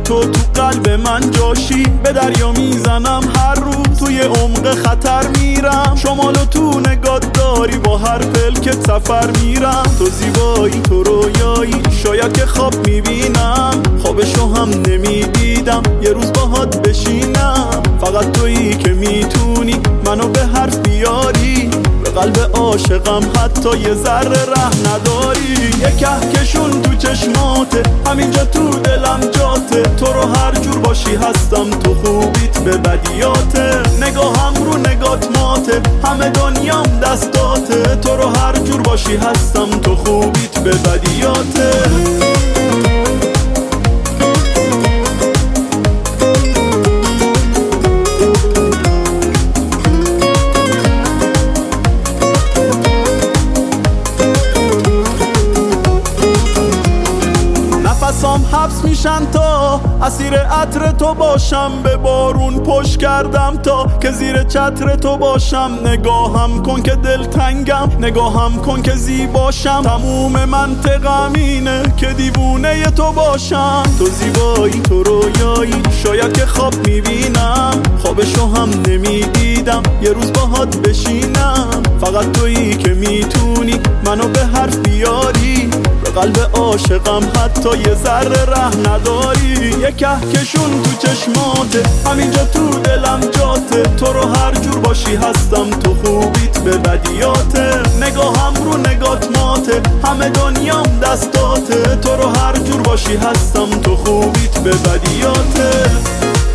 تو قلب من جاشی، به دریا میزنم هر روز، توی عمق خطر میرم، شمال و تو نگات داری، با هر پلکت سفر میرم. تو زیبایی تو رویایی، شاید که خواب میبینم، خوابشو هم نمیدیدم یه روز باهات بشینم. فقط تویی که میتونی منو به حرف بیاری، به قلب عاشقم حتی یه ذره ره نداری. یه کهکشون تو چشماته، همینجا تو دلم جاته، تو رو هر جور باشی هستم، تو خوبیت به بدیاته، نگاهم رو نگات ماته، همه دنیام دستاته، تو رو هر جور باشی هستم، تو خوبیت به بدیاته. نفسام حبس میشن تا اسیر عطر تو باشم، به بارون پشت کردم تا که زیر چتر تو باشم. نگاهم کن که دلتنگم، نگاهم کن که زیباشم، تموم منطقم اینه که دیوونه تو باشم. تو زیبایی تو رویایی، شاید که خواب میبینم، خوابشو هم نمیدیدم یه روز باهات بشینم. فقط تویی که میتونی منو به حرف بیاری، به قلب عاشقم حتی یه ذره ره نداری. یه کهکشون تو چشماته، همینجا تو دلم جاته، تو رو هر جور باشی هستم، تو خوبیت به بدیاته، نگاهم رو نگات ماته، همه دنیام دستاته، تو رو هر جور باشی هستم، تو خوبیت به بدیاته.